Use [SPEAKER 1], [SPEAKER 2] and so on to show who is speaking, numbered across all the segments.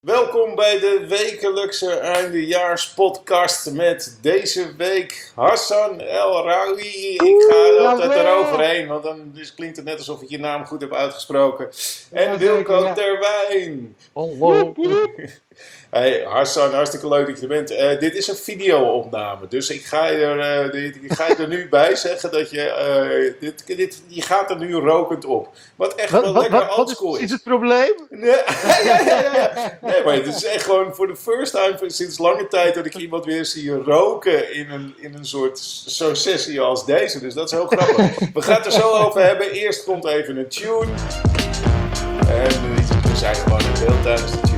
[SPEAKER 1] Welkom bij de wekelijkse eindejaarspodcast met deze week Hassan El Rawi. Ik ga er altijd eroverheen, want dan klinkt het net alsof ik je naam goed heb uitgesproken. En Wilco Terwijn.
[SPEAKER 2] Hallo.
[SPEAKER 1] Hey Hassan, hartstikke leuk dat je er bent. Dit is een video-opname, dus ik ga je er nu bij zeggen dat je gaat er nu rokend op. Wat echt wel lekker oldschool is.
[SPEAKER 2] Is het probleem?
[SPEAKER 1] Ja. Nee, maar het is echt gewoon voor de first time sinds lange tijd dat ik iemand weer zie roken in een soort zo'n sessie als deze. Dus dat is heel grappig. We gaan het er zo over hebben. Eerst komt even een tune. En we zijn gewoon in beeld tijdens de tune.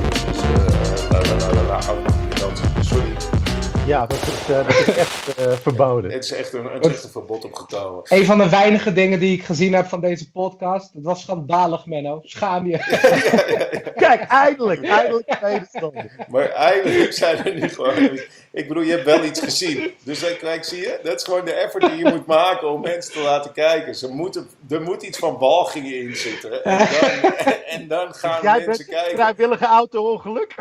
[SPEAKER 1] Dus sorry.
[SPEAKER 2] Ja, dat is echt verboden.
[SPEAKER 1] Het is echt een verbod opgekomen.
[SPEAKER 3] Een van de weinige dingen die ik gezien heb van deze podcast. Het was schandalig, Menno. Schaam je.
[SPEAKER 1] Ja.
[SPEAKER 2] Kijk, eindelijk medestander.
[SPEAKER 1] Maar eigenlijk zijn er nu gewoon... Ik bedoel, je hebt wel iets gezien. Dus kijk, zie je? Dat is gewoon de effort die je moet maken om mensen te laten kijken. Er moet iets van walgingen in zitten. En dan gaan mensen kijken.
[SPEAKER 2] Vrijwillige auto-ongeluk?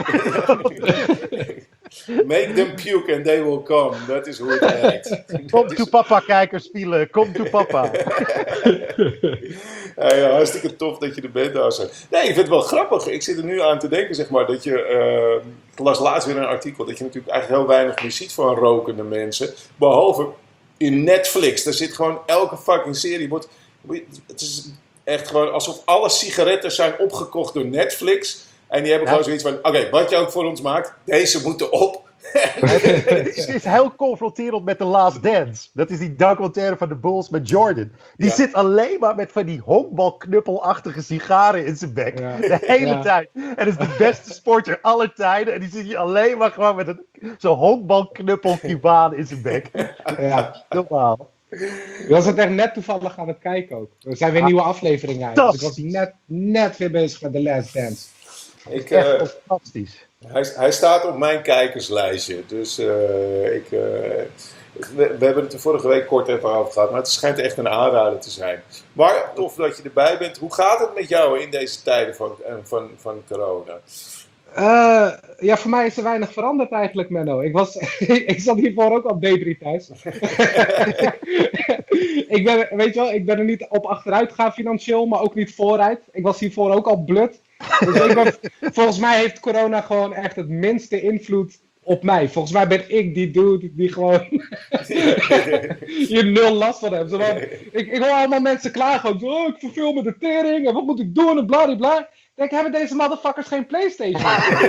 [SPEAKER 1] Make them puke and they will come. Dat is hoe het werkt.
[SPEAKER 2] Kom to papa, kijkers, vielen. Kom to papa.
[SPEAKER 1] Ja, hartstikke tof dat je er bent, Hassan. Nee, ik vind het wel grappig. Ik zit er nu aan te denken, zeg maar, dat je... Ik las laatst weer een artikel dat je natuurlijk eigenlijk heel weinig meer ziet van rokende mensen. Behalve in Netflix. Daar zit gewoon elke fucking serie. Het is echt gewoon alsof alle sigaretten zijn opgekocht door Netflix. En die hebben gewoon zoiets van, oké, wat je ook voor ons maakt, deze moeten op.
[SPEAKER 2] Het is heel confronterend met The Last Dance. Dat is die documentaire van de Bulls met Jordan. Die zit alleen maar met van die honkbalknuppelachtige sigaren in zijn bek. Ja. De hele tijd. En is de beste sporter aller tijden. En die zit hier alleen maar gewoon met zo'n honkbalknuppel Cubaan in zijn bek. Ja, normaal.
[SPEAKER 3] Ik was het echt net toevallig aan het kijken ook. Er zijn weer nieuwe afleveringen uit. Dus ik was net weer bezig met The Last Dance.
[SPEAKER 2] Echt fantastisch.
[SPEAKER 1] Hij staat op mijn kijkerslijstje. Dus we hebben het er vorige week kort even over gehad. Maar het schijnt echt een aanrader te zijn. Maar tof dat je erbij bent. Hoe gaat het met jou in deze tijden van corona?
[SPEAKER 3] Ja, voor mij is er weinig veranderd eigenlijk, Menno. Ik zat hiervoor ook al D3 thuis. Ik ben er niet op achteruit gegaan financieel, maar ook niet vooruit. Ik was hiervoor ook al blut. Dus volgens mij heeft corona gewoon echt het minste invloed op mij. Volgens mij ben ik die dude die gewoon hier nul last van heeft. Ik hoor allemaal mensen klagen ook. Oh, ik verveel me de tering en wat moet ik doen en bladibla. Denk, hebben deze motherfuckers geen PlayStation?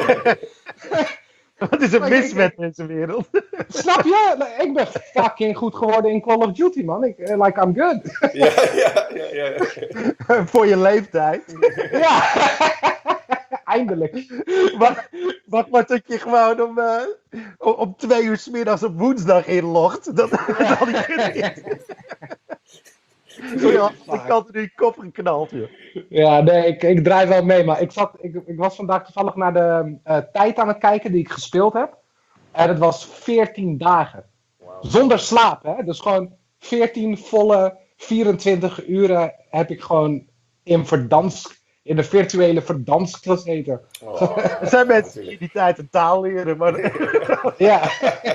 [SPEAKER 2] Wat is er mis met deze wereld?
[SPEAKER 3] Snap je? Ik ben fucking goed geworden in Call of Duty, man. I'm good.
[SPEAKER 1] Ja.
[SPEAKER 2] Voor je leeftijd.
[SPEAKER 3] Ja. Eindelijk.
[SPEAKER 2] Wacht dat je gewoon om 2 uur 's middags op woensdag inlogt. Dat al die kinderen. Ik had er in je kop geknald, joh.
[SPEAKER 3] Ja, nee, ik draai wel mee, maar ik was vandaag toevallig naar de tijd aan het kijken die ik gespeeld heb. En het was 14 dagen. Wow. Zonder slaap, hè. Dus gewoon 14 volle 24 uren heb ik gewoon in de virtuele Verdansk gezeten.
[SPEAKER 2] Oh, er zijn mensen die tijd een taal leren, maar...
[SPEAKER 3] Ja.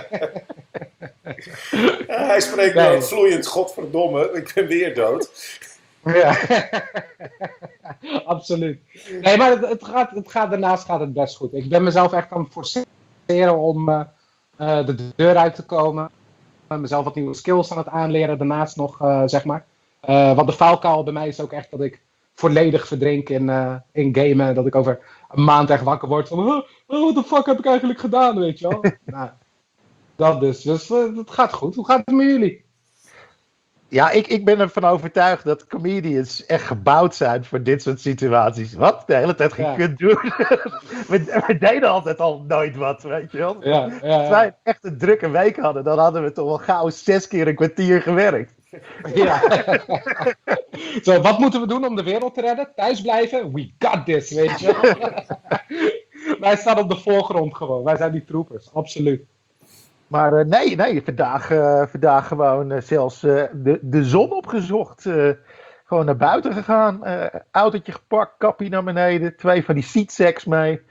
[SPEAKER 1] Hij spreekt nou vloeiend, godverdomme, ik ben weer dood.
[SPEAKER 3] Ja, absoluut. Nee, maar daarnaast gaat het best goed. Ik ben mezelf echt aan het forceren om de deur uit te komen. Mezelf wat nieuwe skills aan het aanleren, daarnaast nog, zeg maar. Want de valkuil bij mij is ook echt dat ik volledig verdrink in gamen. Dat ik over een maand echt wakker word van... what the fuck heb ik eigenlijk gedaan, weet je wel? Nou, dat dus. Dus het gaat goed. Hoe gaat het met jullie?
[SPEAKER 2] Ja, ik ben ervan overtuigd dat comedians echt gebouwd zijn voor dit soort situaties. Wat? De hele tijd geen kunt doen. We deden altijd al nooit wat, weet je wel. Als wij echt een drukke week hadden, dan hadden we toch wel gauw 6 keer een kwartier gewerkt.
[SPEAKER 3] Ja. Zo, wat moeten we doen om de wereld te redden? Thuis blijven? We got this, weet je. Wij staan op de voorgrond gewoon. Wij zijn die troepers, absoluut.
[SPEAKER 2] Maar nee, vandaag gewoon zelfs de zon opgezocht. Gewoon naar buiten gegaan. Autootje gepakt, kappie naar beneden. 2 van die seatsacks mee.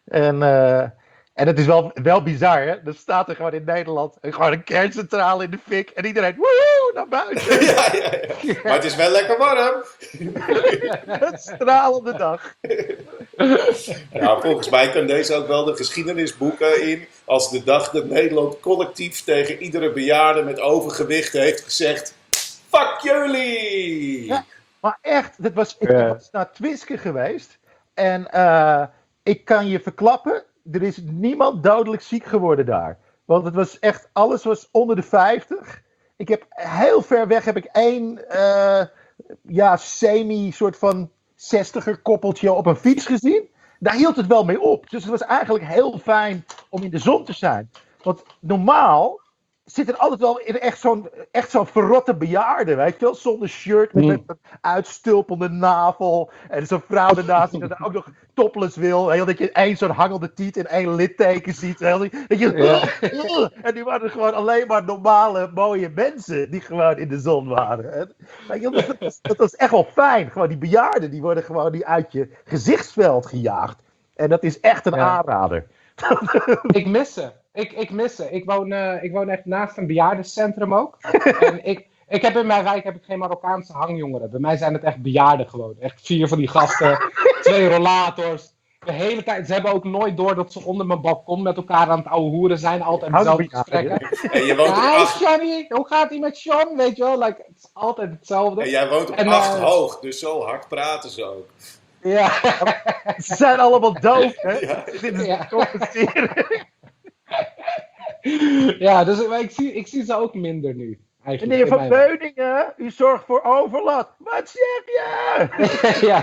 [SPEAKER 2] En het is wel bizar, hè? Dan staat er gewoon in Nederland gewoon een kerncentrale in de fik. En iedereen, woehoe, naar buiten.
[SPEAKER 1] ja. Maar het is wel lekker warm.
[SPEAKER 2] Een stralende dag.
[SPEAKER 1] Ja, volgens mij kan deze ook wel de geschiedenisboeken in. Als de dag dat Nederland collectief tegen iedere bejaarde met overgewicht heeft gezegd: fuck jullie!
[SPEAKER 2] Ja, maar echt, ik was naar Twiske geweest. En ik kan je verklappen, er is niemand dodelijk ziek geworden daar. Want het was echt, alles was onder de 50. Ik heb heel ver weg één semi-soort van 60er koppeltje op een fiets gezien. Daar hield het wel mee op. Dus het was eigenlijk heel fijn om in de zon te zijn. Want normaal zit er altijd wel echt zo'n verrotte bejaarde, weet je wel? Zonder shirt, met een uitstulpende navel. En zo'n vrouw daarnaast die dan ook nog topless wil. Heel, dat je één zo'n hangelde tiet en één litteken ziet. Heel, dat je, en die waren gewoon alleen maar normale, mooie mensen die gewoon in de zon waren. En, weet je, dat was echt wel fijn. Gewoon die bejaarden, die worden gewoon die uit je gezichtsveld gejaagd. En dat is echt een aanrader.
[SPEAKER 3] Ik mis ze. Ik mis ze. Ik woon echt naast een bejaardencentrum ook. En ik heb in mijn wijk geen Marokkaanse hangjongeren. Bij mij zijn het echt bejaarden gewoon. Echt 4 van die gasten. 2 rollators. De hele tijd. Ze hebben ook nooit door dat ze onder mijn balkon met elkaar aan het ouwe hoeren zijn. Altijd dezelfde gesprekken.
[SPEAKER 1] En je woont
[SPEAKER 3] Hi Johnny, hoe gaat ie met Sean? Weet je wel, het is altijd hetzelfde.
[SPEAKER 1] En jij woont op 8 hoog, dus zo hard praten ze ook.
[SPEAKER 3] Ja.
[SPEAKER 2] Ze zijn allemaal doof, hè?
[SPEAKER 3] Ja, dus ik zie ze ook minder nu.
[SPEAKER 2] Meneer Van Beuningen, u zorgt voor overlast. Wat zeg je?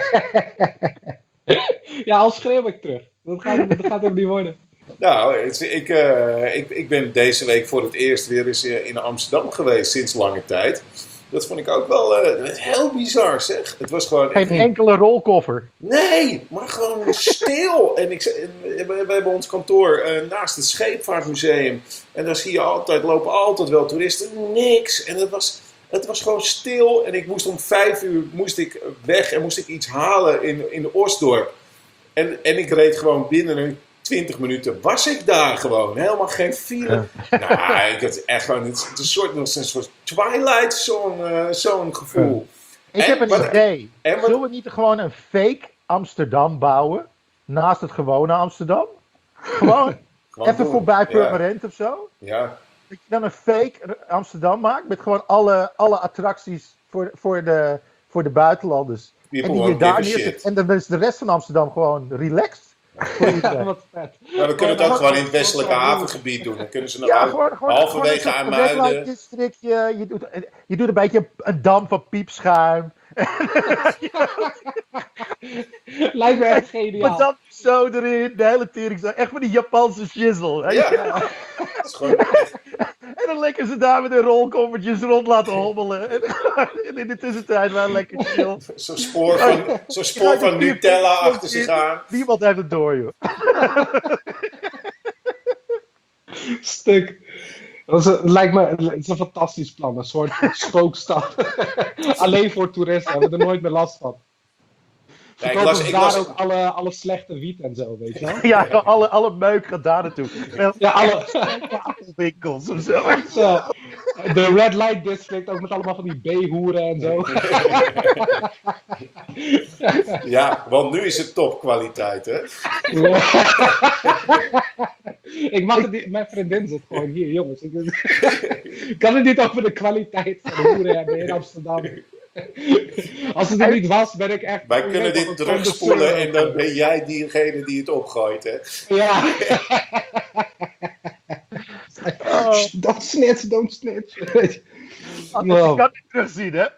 [SPEAKER 3] Ja, al schreeuw ik terug. Dat gaat hem niet worden.
[SPEAKER 1] Nou, ik ben deze week voor het eerst weer eens in Amsterdam geweest sinds lange tijd. Dat vond ik ook wel heel bizar, zeg. Het was gewoon
[SPEAKER 2] geen enkele rolkoffer.
[SPEAKER 1] Nee, maar gewoon stil. En we hebben ons kantoor naast het Scheepvaartmuseum. En daar lopen altijd wel toeristen. Niks. En het was gewoon stil. En ik moest om 5 uur weg en moest ik iets halen in de Osdorp. En ik reed gewoon binnen een 20 minuten was ik daar gewoon. Helemaal geen file. Ja. Nou, ik had echt gewoon een soort Twilight zo'n gevoel.
[SPEAKER 2] Ik heb een idee. Zullen we niet gewoon een fake Amsterdam bouwen? Naast het gewone Amsterdam? Gewoon even doen. Voorbij Purmerend of zo?
[SPEAKER 1] Ja.
[SPEAKER 2] Dat je dan een fake Amsterdam maakt met gewoon alle attracties voor de buitenlanders. En die je daar neerzet. En dan is de rest van Amsterdam gewoon relaxed.
[SPEAKER 3] Wat vet.
[SPEAKER 1] Maar we kunnen het ook gewoon in het westelijke havengebied doen. Dan kunnen ze nog halverwege aan Muiden.
[SPEAKER 2] Je doet een beetje een dam van piepschuim.
[SPEAKER 3] Lijkt me echt geniaal.
[SPEAKER 2] Maar dan zo erin, de hele tering zo. Echt van die Japanse shizzle.
[SPEAKER 1] Ja. Dat is gewoon
[SPEAKER 2] en dan lekker ze daar met hun rolkoffertjes rond laten hobbelen. En in de tussentijd wel lekker chill.
[SPEAKER 1] Zo'n spoor van Nutella achter zich aan.
[SPEAKER 2] Niemand heeft het door, joh.
[SPEAKER 3] Stuk. Het is een fantastisch plan. Een soort spookstad. Alleen voor toeristen. We hebben er nooit meer last van. Ja, ik las ook alle slechte wiet en zo, weet je wel?
[SPEAKER 2] Ja, alle meuk gaat daar naartoe.
[SPEAKER 3] Ja, alle
[SPEAKER 2] winkels of zo.
[SPEAKER 3] De Red Light District, ook met allemaal van die B-hoeren en zo.
[SPEAKER 1] Ja, want nu is het topkwaliteit, hè?
[SPEAKER 3] Mijn vriendin zit gewoon hier, jongens. Ik kan het niet over de kwaliteit van de hoeren hebben in Amsterdam. Als het er niet was, ben ik echt...
[SPEAKER 1] Wij kunnen dit terugspoelen en dan ben jij diegene die het opgooit, hè?
[SPEAKER 3] Ja. Don't snitch.
[SPEAKER 2] Je kan het terugzien, hè?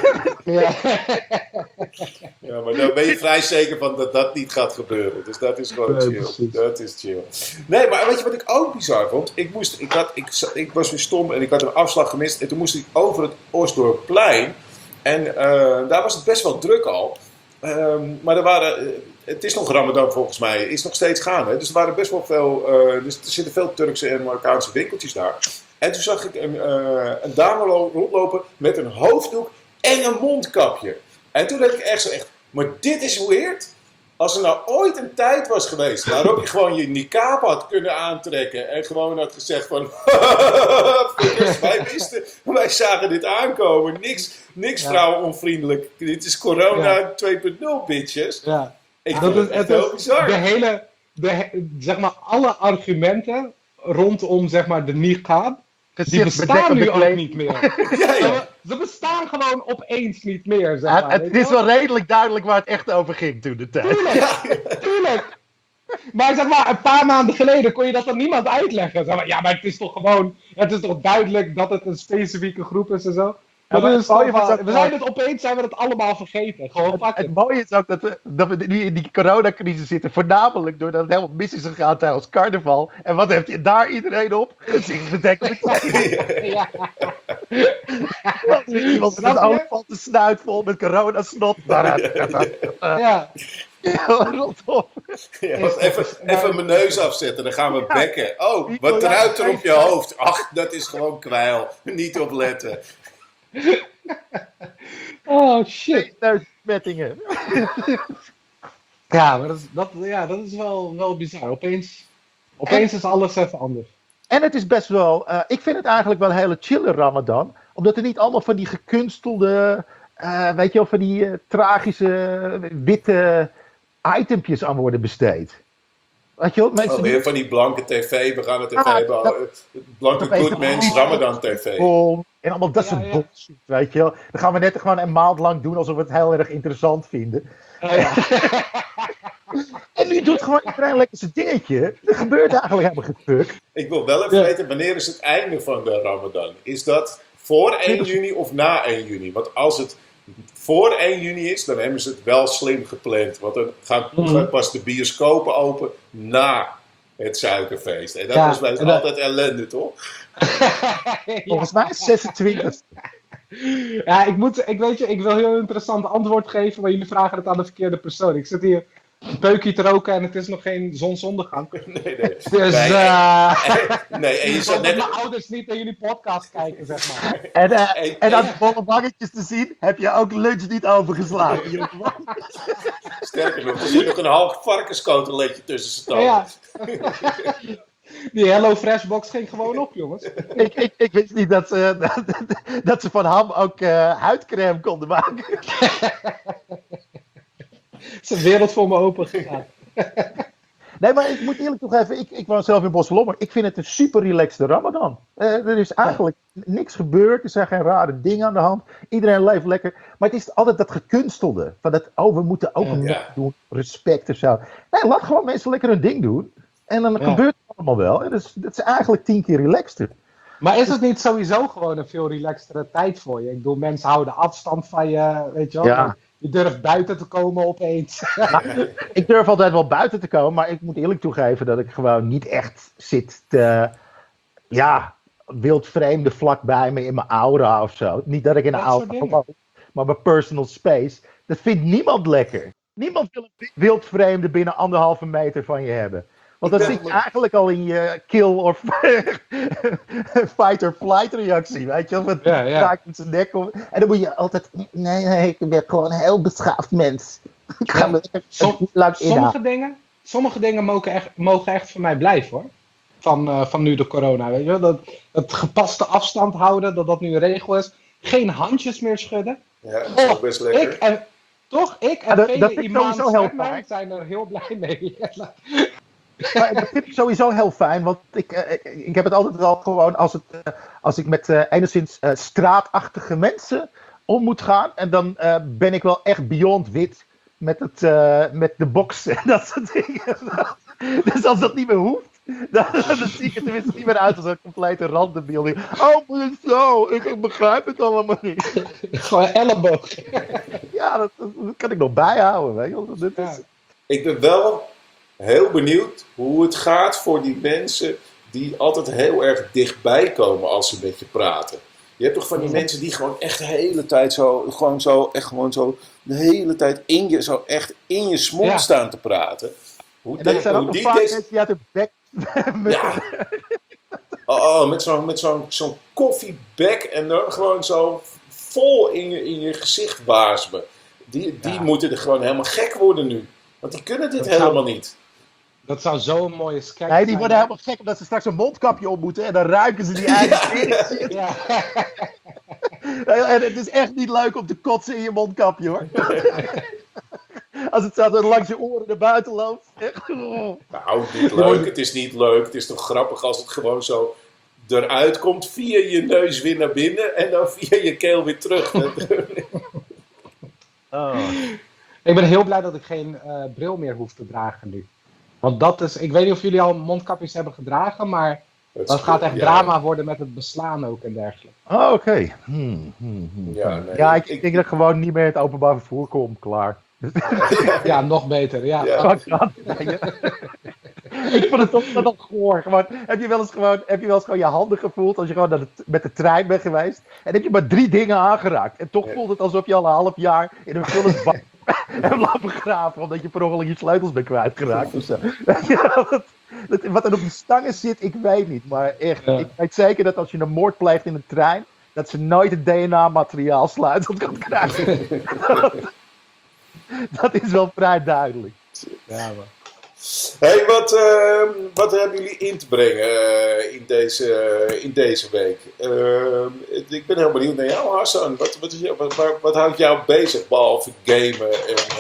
[SPEAKER 1] Ja, maar dan ben je vrij zeker van dat dat niet gaat gebeuren. Dus dat is gewoon chill. Precies. Dat is chill. Nee, maar weet je wat ik ook bizar vond? Ik was weer stom en ik had een afslag gemist. En toen moest ik over het Osdorpplein. En daar was het best wel druk al. Maar het is nog Ramadan volgens mij. Is nog steeds gaande. Dus er waren best wel veel... dus er zitten veel Turkse en Marokkaanse winkeltjes daar. En toen zag ik een dame rondlopen met een hoofddoek en een mondkapje. En toen dacht ik echt. Maar dit is weird. Als er nou ooit een tijd was geweest waarop je gewoon je niqab had kunnen aantrekken en gewoon had gezegd van fuckers, wij zagen dit aankomen. Niks vrouwenonvriendelijk. Dit is corona 2.0 bitches.
[SPEAKER 3] Ja.
[SPEAKER 1] Ik vind het echt heel bizar.
[SPEAKER 3] Zeg maar, alle argumenten rondom zeg maar, de niqab, die bestaan
[SPEAKER 2] Gezichtsbedekkende
[SPEAKER 3] nu ook
[SPEAKER 2] kleding.
[SPEAKER 3] niet meer.
[SPEAKER 1] Ja.
[SPEAKER 3] Ze bestaan gewoon opeens niet meer, zeg maar.
[SPEAKER 2] Het is wel redelijk duidelijk waar het echt over ging toen de tijd.
[SPEAKER 3] Tuurlijk. Maar zeg maar, een paar maanden geleden kon je dat aan niemand uitleggen. Zeg maar, ja, maar het is toch gewoon, het is toch duidelijk dat het een specifieke groep is en zo. Maar
[SPEAKER 2] maar
[SPEAKER 3] dat
[SPEAKER 2] het
[SPEAKER 3] is
[SPEAKER 2] mooie
[SPEAKER 3] toch
[SPEAKER 2] was
[SPEAKER 3] wel-
[SPEAKER 2] ook
[SPEAKER 3] we zijn het opeens zijn we het allemaal vergeten. Gewoon fuck
[SPEAKER 2] Het
[SPEAKER 3] it.
[SPEAKER 2] mooie is ook dat we nu in die coronacrisis zitten, voornamelijk doordat het helemaal mis is gegaan tijdens carnaval. En wat heeft je daar iedereen op? Gezichtsbedekkende kleding.
[SPEAKER 3] Ja.
[SPEAKER 2] Iemand met
[SPEAKER 3] Snap
[SPEAKER 2] een
[SPEAKER 3] je?
[SPEAKER 2] olifantensnuit vol met coronasnot.
[SPEAKER 3] Ja.
[SPEAKER 2] Rondom.
[SPEAKER 1] Ja, even mijn neus afzetten, dan gaan we bekken. Oh, wat druipt er op je hoofd? Ach, dat is gewoon kwijl. Niet opletten.
[SPEAKER 3] Oh shit.
[SPEAKER 2] Neusbesmettingen.
[SPEAKER 3] Ja, maar dat is wel bizar. Opeens is alles even anders.
[SPEAKER 2] En het is best wel, ik vind het eigenlijk wel een hele chille Ramadan. Omdat er niet allemaal van die gekunstelde, weet je wel, van die tragische witte itempjes aan worden besteed. Weet je wel, mensen
[SPEAKER 1] Weer van die blanke tv, we gaan het even
[SPEAKER 2] Ah,
[SPEAKER 1] hebben. Blanke
[SPEAKER 2] dat-
[SPEAKER 1] good mens, Ramadan tv.
[SPEAKER 2] en allemaal dat
[SPEAKER 3] Ja,
[SPEAKER 2] soort
[SPEAKER 3] ja.
[SPEAKER 2] bullshit, weet je wel. Dan gaan we net gewoon een maand lang doen alsof we het heel erg interessant vinden. En nu doet gewoon iedereen lekker zijn dingetje. Er gebeurt eigenlijk helemaal geen fuck.
[SPEAKER 1] Ik wil wel even weten, wanneer is het einde van de Ramadan? Is dat voor 1 juni of na 1 juni? Want als het voor 1 juni is, dan hebben ze het wel slim gepland. Want dan gaan pas de bioscopen open na het suikerfeest. En dat
[SPEAKER 3] Ja,
[SPEAKER 1] is bij
[SPEAKER 3] en dat-
[SPEAKER 1] altijd ellende, toch?
[SPEAKER 2] Volgens mij is 26.
[SPEAKER 3] Ja, ik wil heel interessant antwoord geven, maar jullie vragen het aan de verkeerde persoon. Ik zit hier een peukje te roken en het is nog geen zonsondergang.
[SPEAKER 1] Nee.
[SPEAKER 3] Dus
[SPEAKER 1] Nee, nee, en je
[SPEAKER 3] ik
[SPEAKER 1] zat
[SPEAKER 3] hoop dat
[SPEAKER 1] net...
[SPEAKER 3] mijn ouders niet naar jullie podcast kijken, zeg maar.
[SPEAKER 2] En aan de volle bangetjes te zien, heb je ook lunch niet overgeslagen. jongen.
[SPEAKER 1] Sterker nog, er zit nog een half varkenskoteletje tussen z'n tanden.
[SPEAKER 3] Ja. Die Hello Fresh box ging gewoon op, jongens.
[SPEAKER 2] Ik wist niet dat ze van ham ook huidcrème konden maken.
[SPEAKER 3] Het is een wereld voor me open gegaan.
[SPEAKER 2] Nee, maar ik moet eerlijk toegeven, ik woon zelf in Bosselommer. Ik vind het een super relaxte Ramadan. Er is eigenlijk niks gebeurd, er zijn geen rare dingen aan de hand. Iedereen leeft lekker. Maar het is altijd dat gekunstelde. Van dat, we moeten ook een doen, respect of zo. Nee, laat gewoon mensen lekker hun ding doen. En dan gebeurt het allemaal wel. En dat is eigenlijk 10 keer relaxter.
[SPEAKER 3] Maar is het niet sowieso gewoon een veel relaxtere tijd voor je? Ik bedoel, mensen houden afstand van je, weet je wel.
[SPEAKER 2] Ja.
[SPEAKER 3] Je durft buiten te komen opeens.
[SPEAKER 2] Ik durf altijd wel buiten te komen, maar ik moet eerlijk toegeven dat ik gewoon niet echt zit te, wildvreemde vlakbij me in mijn aura of zo. Niet dat ik in een
[SPEAKER 3] Dat soort
[SPEAKER 2] aura
[SPEAKER 3] dingen.
[SPEAKER 2] geloof, maar mijn personal space. Dat vindt niemand lekker. Niemand wil een wildvreemde binnen 1,5 meter van je hebben. Want dan zit je eigenlijk al in je kill of fight or flight reactie, weet je wel? Wat raakt met zijn nek om. En dan moet je altijd, nee, ik ben gewoon een heel beschaafd mens. Ik ga me lang inhouden.
[SPEAKER 3] Sommige dingen mogen echt voor mij blijven, hoor. Van nu de corona, weet je wel. Dat gepaste afstand houden, dat nu een regel is. Geen handjes meer schudden.
[SPEAKER 1] Ja, dat is ook best lekker.
[SPEAKER 3] Ik en
[SPEAKER 2] dat
[SPEAKER 3] vele
[SPEAKER 2] vind ik
[SPEAKER 3] imams
[SPEAKER 2] sowieso heel
[SPEAKER 3] met mij
[SPEAKER 2] fijn.
[SPEAKER 3] zijn er heel blij mee.
[SPEAKER 2] Maar dat vind ik sowieso heel fijn, want ik heb het altijd al gewoon als ik met enigszins straatachtige mensen om moet gaan. En dan ben ik wel echt beyond wit met de box en dat soort dingen. Dus als dat niet meer hoeft, dan zie ik er tenminste niet meer uit als een complete randebiel. Oh, maar het is zo, ik begrijp het allemaal niet.
[SPEAKER 3] Gewoon elleboog.
[SPEAKER 2] Ja, dat kan ik nog bijhouden, weet je wel. Dat is...
[SPEAKER 1] Ik ben wel heel benieuwd hoe het gaat voor die mensen die altijd heel erg dichtbij komen als ze met je praten. Je hebt toch van die mensen die gewoon echt de hele tijd de hele tijd in je smond staan te praten.
[SPEAKER 2] Dat zijn ook vaak mensen die uit hun bek...
[SPEAKER 1] met zo'n koffiebek en dan gewoon zo vol in je gezicht waasmen. Die moeten er gewoon helemaal gek worden nu. Want die kunnen dit
[SPEAKER 3] Dat zou-
[SPEAKER 1] helemaal niet.
[SPEAKER 3] Dat zou zo'n mooie sketch
[SPEAKER 2] Nee, die
[SPEAKER 3] zijn.
[SPEAKER 2] worden helemaal gek omdat ze straks een mondkapje op moeten en dan ruiken ze die eigen shit.
[SPEAKER 3] Ja.
[SPEAKER 2] En het is echt niet leuk om te kotsen in je mondkapje, hoor. Als het zo langs je oren naar buiten loopt. Echt.
[SPEAKER 1] Nou, niet leuk. Het is niet leuk. Het is toch grappig als het gewoon zo eruit komt via je neus weer naar binnen en dan via je keel weer terug.
[SPEAKER 2] Oh.
[SPEAKER 3] Ik ben heel blij dat ik geen bril meer hoef te dragen nu. Want dat is, ik weet niet of jullie al mondkapjes hebben gedragen, maar dat gaat echt drama worden met het beslaan ook en dergelijke.
[SPEAKER 2] Oh, oké.
[SPEAKER 1] Ja, nee,
[SPEAKER 2] Ja, ik denk dat ik gewoon niet meer in het openbaar vervoer kom. Klaar.
[SPEAKER 3] Ja, nog beter. Ja.
[SPEAKER 1] Ja.
[SPEAKER 2] Ik vond het toch wel goor. Gewoon, heb je wel eens gewoon je handen gevoeld als je gewoon met de trein bent geweest? En heb je maar 3 dingen aangeraakt. En toch voelt het alsof je al een half jaar in een vullisbak hebt laten graven. Omdat je per ongeluk je sleutels bent kwijtgeraakt of zo. Wat er op die stangen zit, ik weet niet. Maar echt, ik weet zeker dat als je een moord pleegt in een trein, dat ze nooit het DNA-materiaal sluitend kan krijgen. Dat is wel vrij duidelijk.
[SPEAKER 3] Ja, maar.
[SPEAKER 1] Hey, wat hebben jullie in te brengen in deze week? Ik ben heel benieuwd naar jou, Hassan. Wat houdt jou bezig, behalve gamen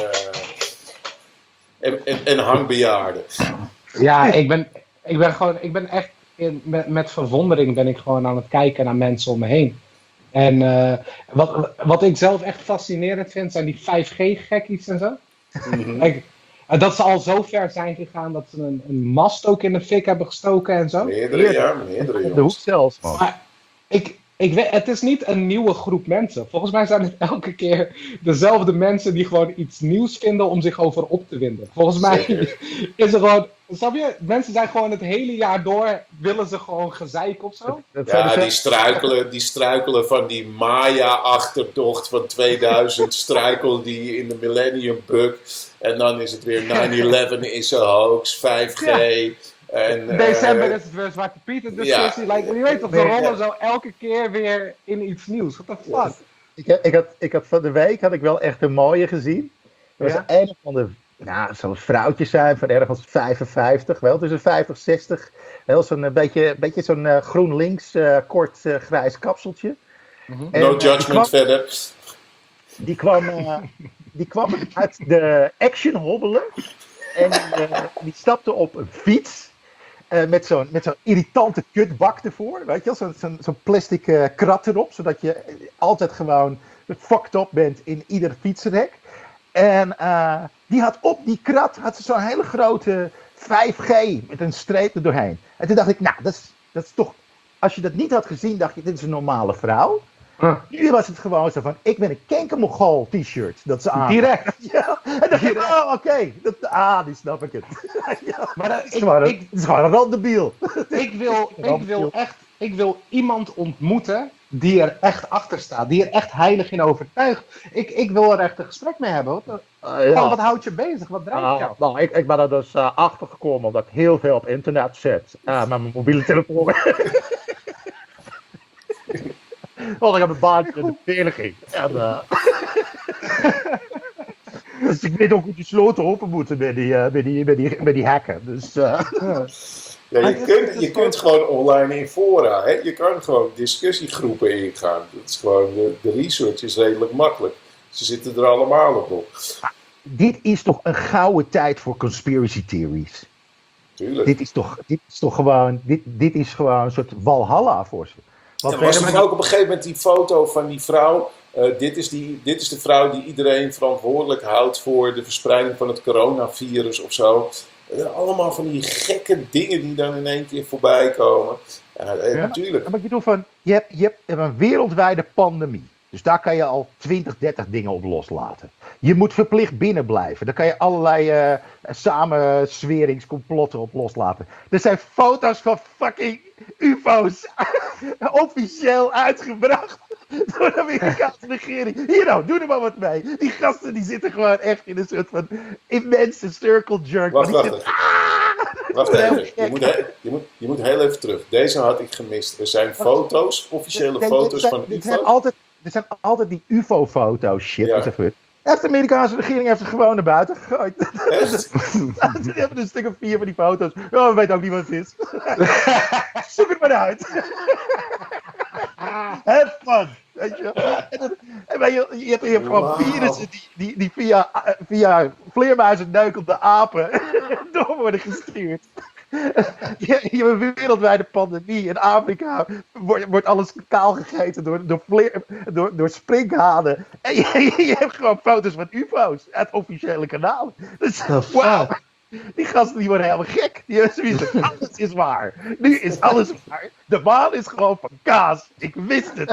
[SPEAKER 1] en hangbejaarden?
[SPEAKER 3] Ja, ik ben echt met verwondering ben ik gewoon aan het kijken naar mensen om me heen. En wat ik zelf echt fascinerend vind, zijn die 5G-gekkies en zo. Kijk, dat ze al zo ver zijn gegaan dat ze een mast ook in de fik hebben gestoken en zo.
[SPEAKER 1] Meerdere
[SPEAKER 2] De hoek
[SPEAKER 1] jongens.
[SPEAKER 2] zelfs, man.
[SPEAKER 3] Maar ik weet, het is niet een nieuwe groep mensen. Volgens mij zijn het elke keer dezelfde mensen die gewoon iets nieuws vinden om zich over op te winden. Volgens mij is er gewoon, snap je? Mensen zijn gewoon het hele jaar door, willen ze gewoon gezeik of zo.
[SPEAKER 1] Ja, die struikelen van die Maya-achtertocht van 2000. Struikelen die in de Millennium Bug. En dan is het weer 9/11 is een hoax, 5G.
[SPEAKER 3] Ja.
[SPEAKER 1] En,
[SPEAKER 3] December is het weer Zwarte Pieten discussie.
[SPEAKER 1] Ja.
[SPEAKER 3] Je weet toch, ze rollen zo elke keer weer in iets nieuws. What the fuck?
[SPEAKER 2] Ik had van de week had ik wel echt een mooie gezien. Er was
[SPEAKER 3] Ja?
[SPEAKER 2] een van de, nou, zo'n vrouwtje zijn van ergens 55, wel tussen 50 en 60. Wel zo'n beetje zo'n GroenLinks kort grijs kapseltje. En,
[SPEAKER 1] no judgment verder.
[SPEAKER 2] Die kwam uit de Action hobbelen. En die stapte op een fiets. Met zo'n irritante kutbak ervoor. Weet je wel? Zo'n plastic krat erop. Zodat je altijd gewoon fucked up bent in ieder fietsrek. En die had op die krat zo'n hele grote 5G met een streep er doorheen. En toen dacht ik, nou, dat is toch... Als je dat niet had gezien, dacht je, dit is een normale vrouw. Nu was het gewoon zo van, ik ben een Kenkemogool t-shirt dat ze aan.
[SPEAKER 3] Direct.
[SPEAKER 2] Ja, en dan dacht ik, oh oké, die snap ik het. Ja,
[SPEAKER 3] Maar
[SPEAKER 2] het is gewoon een randebiel.
[SPEAKER 3] Ik wil iemand ontmoeten die er echt achter staat. Die er echt heilig in overtuigt. Ik wil er echt een gesprek mee hebben. Wat houdt je bezig? Wat drijft jou?
[SPEAKER 2] Nou, ik ben er dus achter gekomen omdat ik heel veel op internet zit. Met mijn mobiele telefoon. Want ik heb een baantje in de beveiliging. Dus ik weet ook hoe die sloten open moeten bij die hacken. Dus,
[SPEAKER 1] Ja, je kunt gewoon online in fora, hè? Je kan gewoon discussiegroepen ingaan. Dat is gewoon, de research is redelijk makkelijk. Ze zitten er allemaal op.
[SPEAKER 2] Dit is toch een gouden tijd voor conspiracy theories.
[SPEAKER 1] Tuurlijk.
[SPEAKER 2] Dit is toch gewoon een soort Walhalla voor ze.
[SPEAKER 1] Ja, was er ook op een gegeven moment die foto van die vrouw. Dit is de vrouw die iedereen verantwoordelijk houdt voor de verspreiding van het coronavirus of zo. Allemaal van die gekke dingen die dan in één keer voorbij komen. Ja, natuurlijk.
[SPEAKER 2] Maar ik bedoel van, je hebt een wereldwijde pandemie. Dus daar kan je al 20, 30 dingen op loslaten. Je moet verplicht binnen blijven. Daar kan je allerlei samenzweringscomplotten op loslaten. Er zijn foto's van fucking UFO's officieel uitgebracht door de Amerikaanse regering. Hier nou, doe er maar wat mee. Die gasten die zitten gewoon echt in een soort van immense circle jerk.
[SPEAKER 1] Wacht even. Je moet heel even terug. Deze had ik gemist. Er zijn foto's, officiële foto's van UFO's.
[SPEAKER 2] Er zijn altijd die UFO-foto's, shit.
[SPEAKER 1] Ja.
[SPEAKER 2] De Amerikaanse regering heeft het gewoon naar buiten gegooid.
[SPEAKER 1] Echt?
[SPEAKER 2] Ze hebben een stuk of 4 van die foto's. Oh, we weten ook niet wat het is. Zoek het maar uit. Have fun. Weet je wel? Je hebt gewoon virussen die via vleermuizen neukende apen door worden gestuurd. Je hebt een wereldwijde pandemie. In Afrika wordt alles kaal gegeten door sprinkhanen. En je hebt gewoon foto's van ufo's uit officiële kanalen. Dus, wauw. Die gasten die worden helemaal gek. Die hebben zoiets van, alles is waar. Nu is alles waar. De maan is gewoon van kaas. Ik wist het.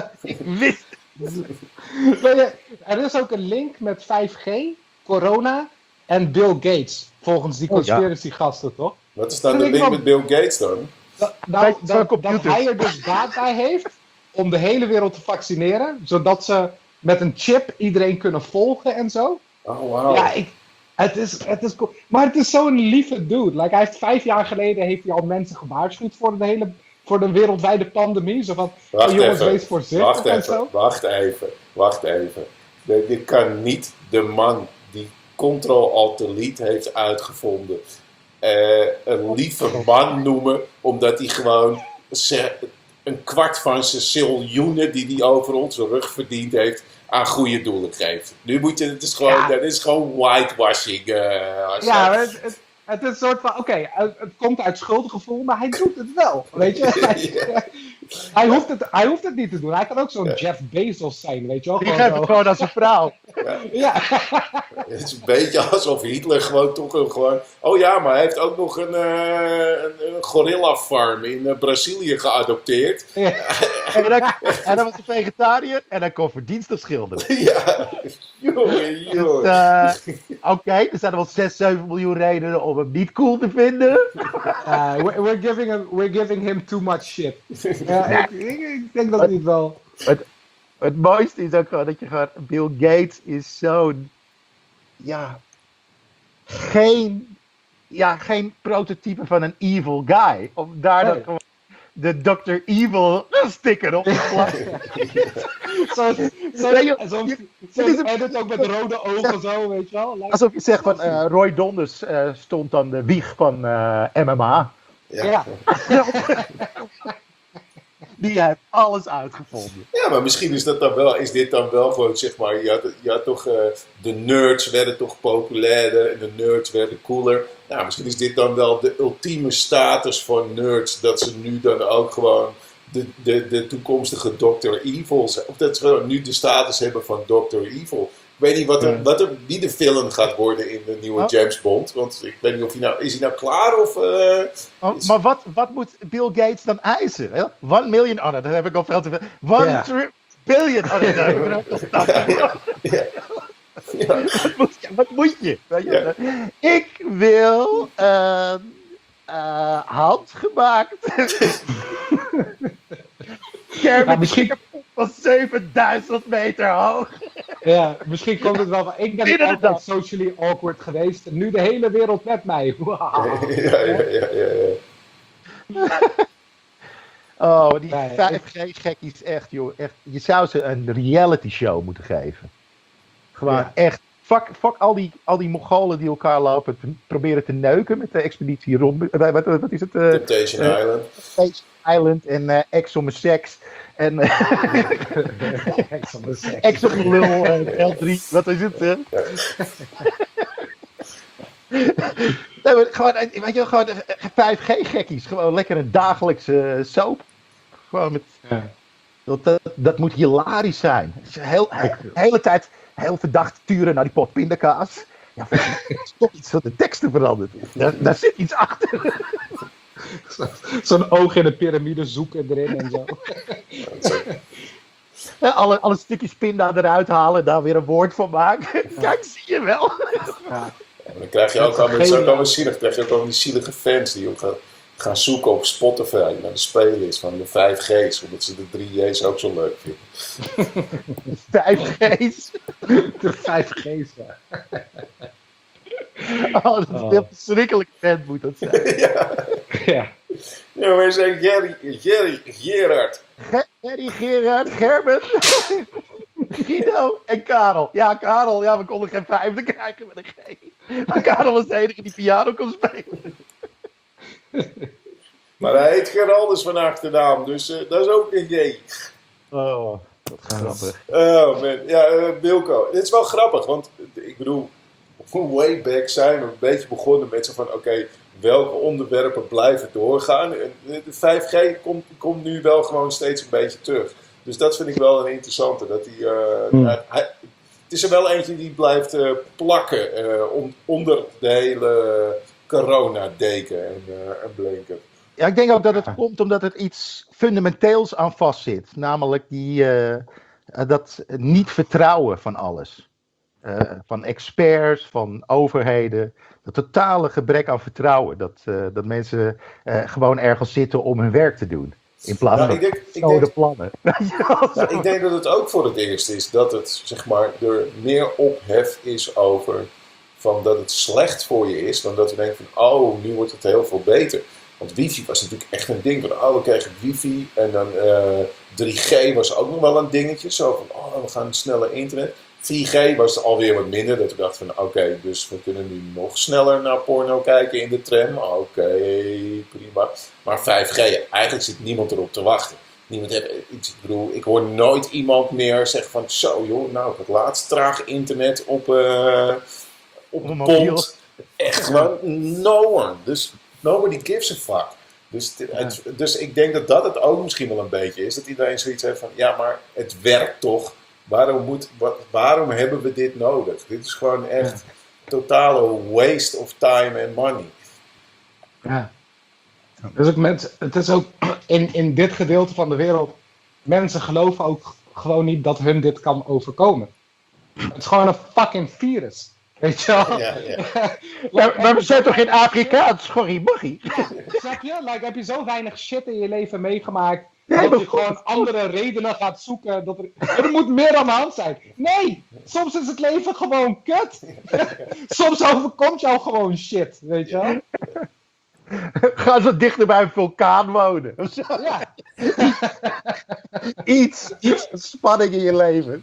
[SPEAKER 3] Er is ook een link met 5G, corona en Bill Gates. Volgens die conspiracy gasten, toch?
[SPEAKER 1] Wat is dan de link met Bill Gates dan?
[SPEAKER 3] Dat hij er dus data heeft om de hele wereld te vaccineren. Zodat ze met een chip iedereen kunnen volgen en zo.
[SPEAKER 1] Oh, wow.
[SPEAKER 3] Ja, het is cool. Maar het is zo'n lieve dude. Like, hij heeft 5 jaar geleden al mensen gewaarschuwd voor de wereldwijde pandemie. Zo van, jongens, wees voorzichtig en zo.
[SPEAKER 1] Wacht even. Dit kan niet de man die Ctrl-Alt-Delete heeft uitgevonden een lieve man noemen, omdat hij gewoon een kwart van zijn ziljoenen die hij over onze rug verdiend heeft, aan goede doelen geeft. Nu moet je, dat is gewoon whitewashing.
[SPEAKER 3] Het is een soort van, het komt uit schuldgevoel, maar hij doet het wel, weet je. Hij hoeft het niet te doen. Hij kan ook zo'n Jeff Bezos zijn, weet je wel.
[SPEAKER 2] Die geeft het gewoon als een vrouw.
[SPEAKER 3] Ja.
[SPEAKER 1] Het is een beetje alsof Hitler gewoon gewoon... Oh ja, maar hij heeft ook nog een gorilla-farm in Brazilië geadopteerd.
[SPEAKER 2] Ja. En dan was hij vegetariër en hij kon verdiensten schilderen.
[SPEAKER 1] Ja, jongen.
[SPEAKER 2] Dus, Oké, er zijn er wel 6, 7 miljoen redenen om hem niet cool te vinden.
[SPEAKER 3] We're giving him too much shit. Ik denk dat niet wel.
[SPEAKER 2] Het mooiste is ook gewoon dat je gewoon... Bill Gates is zo'n... Geen prototype van een evil guy. Om daar dan gewoon de Dr. Evil sticker op te plakken.
[SPEAKER 3] Zo'n edit ook met rode ogen zo, weet je wel.
[SPEAKER 2] Alsof je zegt van Roy Donders stond aan de wieg van MMA.
[SPEAKER 1] Ja.
[SPEAKER 2] Die heeft alles uitgevonden.
[SPEAKER 1] Ja, maar misschien is dit dan wel gewoon, zeg maar, je had toch, de nerds werden toch populairder en de nerds werden cooler. Nou, misschien is dit dan wel de ultieme status van nerds, dat ze nu dan ook gewoon de toekomstige Dr. Evil zijn. Of dat ze nu de status hebben van Dr. Evil. Ik weet niet wat er niet de film gaat worden in de nieuwe James Bond. Want ik weet niet of is hij nou klaar of...
[SPEAKER 2] Maar wat moet Bill Gates dan eisen? Hè? 1 miljoen... Oh, dat heb ik al veel te veel. 1 billion... Oh, Wat moet je? Ja. Ik wil handgemaakt. Misschien van 7000 meter hoog.
[SPEAKER 3] Ja, misschien komt het wel van... Ik ben altijd socially awkward geweest. En nu de hele wereld met mij. Wow.
[SPEAKER 2] Oh, die 5G-gekkies echt, joh. Echt, je zou ze een reality show moeten geven. Gewoon echt. Fuck al die Mongolen die elkaar lopen proberen te neuken met de expeditie rond. Wat is het?
[SPEAKER 1] Temptation Island.
[SPEAKER 2] Temptation Island en Ex on the Sex. En Ex on the Lul, L3. Wat is het? Gewoon, weet je, gewoon 5G-gekkies. Gewoon lekker een dagelijkse soap. Gewoon met... Dat moet hilarisch zijn. De hele tijd heel verdacht turen naar die pot pindakaas. Ja, is toch iets wat de teksten verandert. Daar zit iets achter.
[SPEAKER 3] Zo'n oog in de piramide zoeken erin en zo.
[SPEAKER 2] Alle stukjes pinda eruit halen, daar weer een woord van maken. Kijk, zie je wel.
[SPEAKER 1] Ja, dan krijg je ook al die zielige fans die ook gaan zoeken op Spotify naar de spelers van de 5G's, omdat ze de 3J's ook zo leuk vinden.
[SPEAKER 2] 5G's?
[SPEAKER 3] De 5G's, ja.
[SPEAKER 2] Oh, dat is een verschrikkelijk vent moet dat zijn.
[SPEAKER 1] Ja, maar zeg Gerard.
[SPEAKER 2] Gerard, Gerben. Guido en Karel. Ja, Karel, ja, we konden geen 5 krijgen met een G. Maar Karel was de enige die piano kon spelen.
[SPEAKER 1] Maar hij heet Geraldus van achternaam, dus dat is ook een J.
[SPEAKER 2] Oh, wat grappig.
[SPEAKER 1] Oh man, ja, Wilco. Dit is wel grappig, want ik bedoel, way back zijn we een beetje begonnen met zo van, oké, welke onderwerpen blijven doorgaan. En de 5G komt nu wel gewoon steeds een beetje terug. Dus dat vind ik wel een interessante. Dat het is er wel eentje die blijft plakken onder de hele corona-deken en blanket.
[SPEAKER 2] Ja, ik denk ook dat het komt omdat het iets fundamenteels aan vastzit. Namelijk dat niet vertrouwen van alles. Van experts, van overheden. Het totale gebrek aan vertrouwen. Dat mensen gewoon ergens zitten om hun werk te doen. In plaats van de plannen.
[SPEAKER 1] Ik denk dat het ook voor het eerst is dat het, zeg maar, er meer ophef is over van dat het slecht voor je is. Dan dat we denken van, oh, nu wordt het heel veel beter. Want wifi was natuurlijk echt een ding. Van, we kregen wifi en dan 3G was ook nog wel een dingetje. Zo van, we gaan sneller internet. 4G was alweer wat minder. Dat we dachten van, oké, dus we kunnen nu nog sneller naar porno kijken in de tram. Oké, prima. Maar 5G, eigenlijk zit niemand erop te wachten. Niemand heeft iets, ik bedoel, ik hoor nooit iemand meer zeggen van, zo joh, nou, het laatst traag internet op een pond. Echt gewoon, no one. Dus nobody gives a fuck. Dus ik denk dat het ook misschien wel een beetje is. Dat iedereen zoiets heeft van, ja, maar het werkt toch. Waarom hebben we dit nodig? Dit is gewoon echt totale waste of time and money.
[SPEAKER 3] Ja. Dus het is ook in dit gedeelte van de wereld, mensen geloven ook gewoon niet dat hun dit kan overkomen. Het is gewoon een fucking virus. Weet je wel?
[SPEAKER 1] Ja.
[SPEAKER 2] Maar we zijn toch in Afrika? Het is schorrie-morrie.
[SPEAKER 3] Snap je? Heb je zo weinig shit in je leven meegemaakt dat je gewoon andere redenen gaat zoeken. Dat er moet meer aan de hand zijn. Nee, soms is het leven gewoon kut. Soms overkomt jou gewoon shit, weet je wel?
[SPEAKER 2] Ga zo dichter bij een vulkaan wonen.
[SPEAKER 3] Ja.
[SPEAKER 2] Iets spanning in je leven.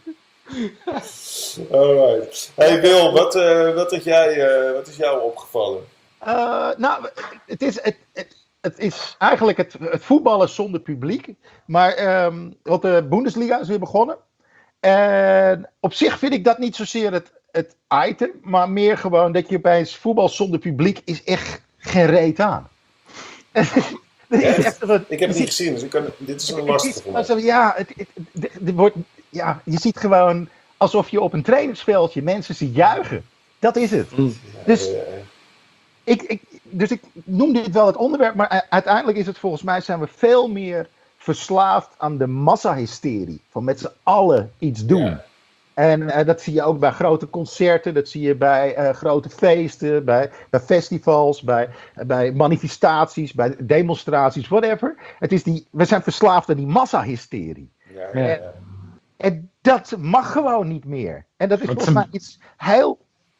[SPEAKER 1] Alright. Hey Wil, wat is jou opgevallen?
[SPEAKER 2] Nou, het is eigenlijk het voetballen zonder publiek. Maar want de Bundesliga is weer begonnen. En op zich vind ik dat niet zozeer het item. Maar meer gewoon dat je bij voetbal zonder publiek is echt geen reet aan.
[SPEAKER 1] Ik heb het niet gezien, dus dit is een lastige voor mij.
[SPEAKER 2] Ja, je ziet gewoon alsof je op een trainingsveldje mensen ziet juichen. Dat is het. Dus ik noem dit wel het onderwerp, maar uiteindelijk is het volgens mij zijn we veel meer verslaafd aan de massahysterie. Van met z'n allen iets doen. Ja. En dat zie je ook bij grote concerten, dat zie je bij grote feesten, bij festivals, bij manifestaties, bij demonstraties, whatever. We zijn verslaafd aan die massahysterie. Ja. En dat mag gewoon niet meer. En dat is volgens mij iets heel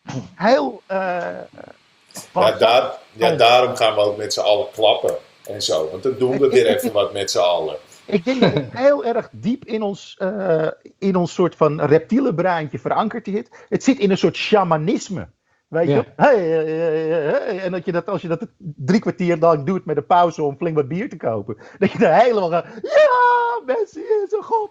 [SPEAKER 1] daarom gaan we ook met z'n allen klappen en zo. Want dan doen we weer even wat met z'n allen.
[SPEAKER 2] Ik denk dat het heel erg diep in ons soort van reptiele breintje verankerd zit. Het zit in een soort shamanisme. Weet je? Hey. En dat als je dat 3 kwartier lang doet met een pauze om flink wat bier te kopen. Dat je daar helemaal gaat. Ja, Messi is een god.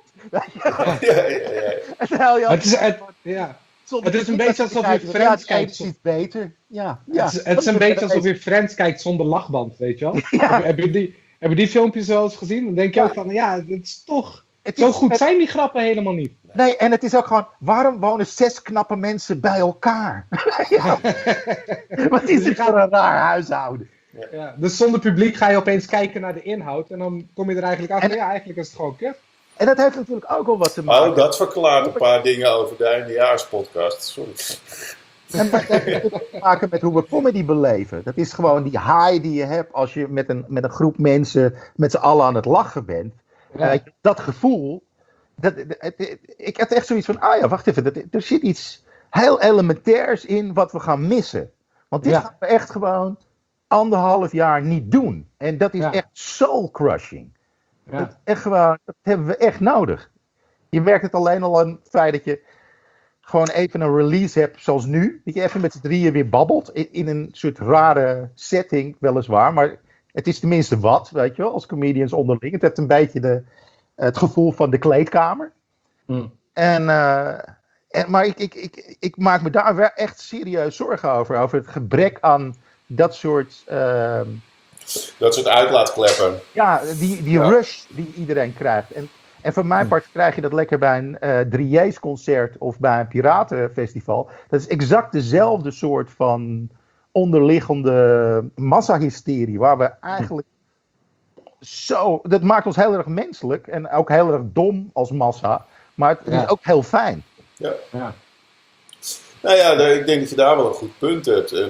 [SPEAKER 3] Het is een beetje alsof je Friends kijkt.
[SPEAKER 2] Het is beter. Ja.
[SPEAKER 3] Het is een beetje alsof je Friends kijkt zonder lachband, weet je wel? Ja. Heb je die filmpjes wel eens gezien? Dan denk je ook van, ja, het is toch... Zo goed zijn die grappen helemaal niet.
[SPEAKER 2] Nee, en het is ook gewoon, waarom wonen 6 knappe mensen bij elkaar? Wat is dit voor een raar huishouden?
[SPEAKER 3] Ja, dus zonder publiek ga je opeens kijken naar de inhoud en dan kom je er eigenlijk achter, eigenlijk is het gewoon kut.
[SPEAKER 2] En dat heeft natuurlijk ook al wat te maken.
[SPEAKER 1] Oh, dat verklaart een paar dingen over de eindejaarspodcast. Sorry.
[SPEAKER 2] En dat heeft ook te maken met hoe we comedy beleven. Dat is gewoon die high die je hebt als je met een groep mensen met z'n allen aan het lachen bent. Ja. Dat gevoel. Ik had echt zoiets van, wacht even. Er zit iets heel elementairs in wat we gaan missen. Want dit gaan we echt gewoon 1,5 jaar niet doen. En dat is echt soul crushing. Ja. Dat hebben we echt nodig. Je merkt het alleen al aan het feit dat je gewoon even een release hebt zoals nu. Dat je even met z'n drieën weer babbelt. In een soort rare setting, weliswaar. Maar het is tenminste wat, weet je wel. Als comedians onderling. Het heeft een beetje het gevoel van de kleedkamer. Maar ik maak me daar wel echt serieus zorgen over. Over het gebrek aan dat soort...
[SPEAKER 1] dat soort uitlaatkleppen.
[SPEAKER 2] Ja, die rush die iedereen krijgt. En voor mijn part krijg je dat lekker bij een Drieërs concert of bij een piratenfestival. Dat is exact dezelfde soort van onderliggende massahysterie. Waar we eigenlijk dat maakt ons heel erg menselijk en ook heel erg dom als massa. Maar het is ook heel fijn.
[SPEAKER 1] Ja. Nou ja, ik denk dat je daar wel een goed punt hebt. En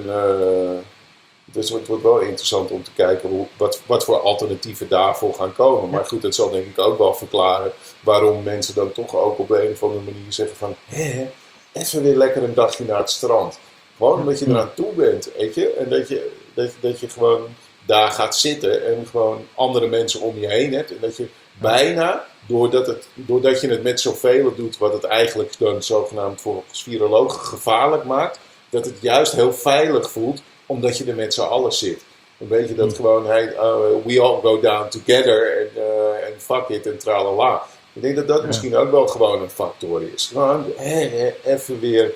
[SPEAKER 1] dus het wordt wel interessant om te kijken wat voor alternatieven daarvoor gaan komen. Maar goed, dat zal denk ik ook wel verklaren waarom mensen dan toch ook op een of andere manier zeggen van... even weer lekker een dagje naar het strand. Gewoon omdat je eraan toe bent, weet je. En dat je gewoon daar gaat zitten en gewoon andere mensen om je heen hebt. En dat je bijna, doordat je het met zoveel doet wat het eigenlijk dan zogenaamd volgens virologen gevaarlijk maakt, dat het juist heel veilig voelt, omdat je er met z'n allen zit. Een beetje dat gewoon, we all go down together en fuck it en tralala. Ik denk dat dat misschien ook wel gewoon een factor is. Gewoon even weer...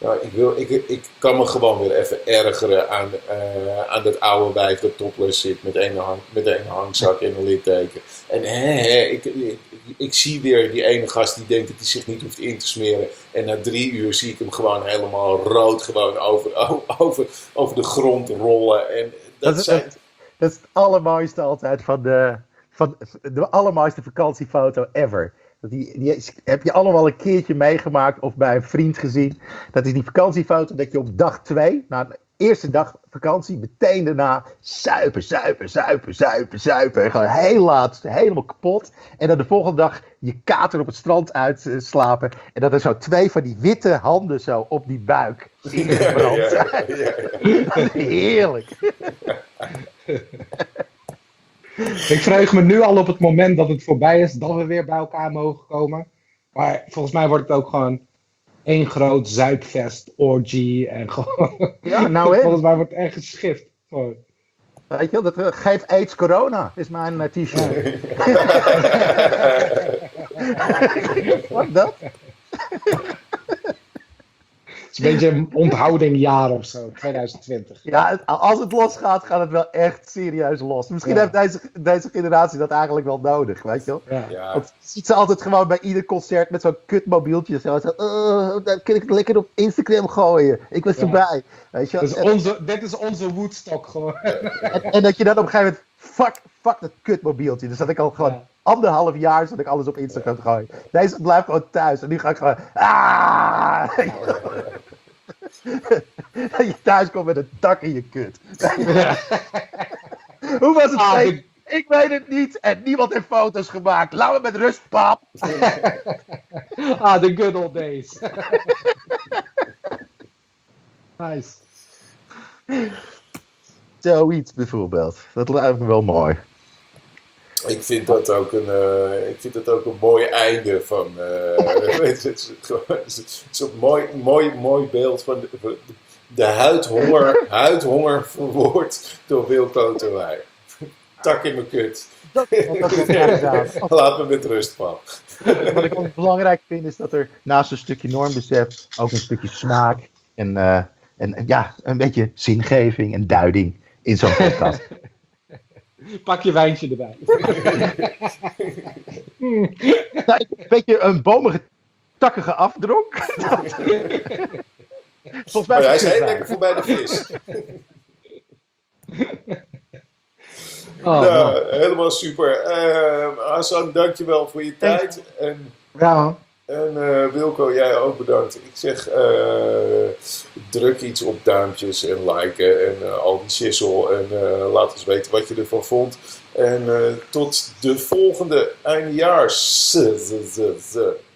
[SPEAKER 1] ik kan me gewoon weer even ergeren aan dat oude wijf dat topless zit met een hangzak en een litteken. En ik zie weer die ene gast die denkt dat hij zich niet hoeft in te smeren. En na 3 uur zie ik hem gewoon helemaal rood gewoon over de grond rollen. En dat is
[SPEAKER 2] het allermooiste altijd van de allermooiste vakantiefoto ever. Die heb je allemaal een keertje meegemaakt of bij een vriend gezien. Dat is die vakantiefoto dat je op dag 2, na de eerste dag vakantie, meteen daarna zuipen. En gewoon heel laat, helemaal kapot. En dan de volgende dag je kater op het strand uitslapen. En dat er zo 2 van die witte handen zo op die buik ingebrand zijn. Heerlijk.
[SPEAKER 3] Ik verheug me nu al op het moment dat het voorbij is, dat we weer bij elkaar mogen komen. Maar volgens mij wordt het ook gewoon één groot zuipfest, orgy en gewoon...
[SPEAKER 2] Ja, nou hè.
[SPEAKER 3] Volgens mij wordt het echt geschift. Gewoon.
[SPEAKER 2] Weet je, dat geeft AIDS corona, is mijn t-shirt. Wat dat?
[SPEAKER 3] Het is een beetje een onthoudingjaar of zo, 2020.
[SPEAKER 2] Ja, als het losgaat, gaat het wel echt serieus los. Misschien heeft deze generatie dat eigenlijk wel nodig, weet je wel?
[SPEAKER 3] Ja.
[SPEAKER 2] Want je ziet ze altijd gewoon bij ieder concert met zo'n kutmobieltje. Dan kan ik het lekker op Instagram gooien. Ik was erbij. Weet je wel?
[SPEAKER 3] Dit is onze Woodstock gewoon.
[SPEAKER 2] En dat je dan op een gegeven moment, fuck dat kutmobieltje. Dus dat ik al gewoon 1,5 jaar zat ik alles op Instagram te gooien. Deze blijft gewoon thuis. En nu ga ik gewoon... Dat je thuis komt met een tak in je kut. Hoe was het? Ik weet het niet. En niemand heeft foto's gemaakt. Laat me met rust, pap.
[SPEAKER 3] The good old days. Nice.
[SPEAKER 2] Zoiets bijvoorbeeld. Dat lijkt me wel mooi.
[SPEAKER 1] Ik vind dat ook een mooi einde van. Het is een mooi beeld van de huidhonger verwoord door Wilco Terwij. Tak in mijn kut. Laat me met rust, pap.
[SPEAKER 2] Wat ik ook belangrijk vind is dat er naast een stukje normbesef ook een stukje smaak en een beetje zingeving en duiding in zo'n podcast.
[SPEAKER 3] Pak je wijntje erbij.
[SPEAKER 2] Nou, een beetje een bomige, takkige afdronk. Volgens mij
[SPEAKER 1] hij is heel lekker voorbij de vis. Helemaal super. Hassan, dankjewel voor je tijd. En Wilco, jij ook bedankt. Ik zeg, druk iets op duimpjes en liken en al die shizzle. En laat ons weten wat je ervan vond. En tot de volgende eindejaars.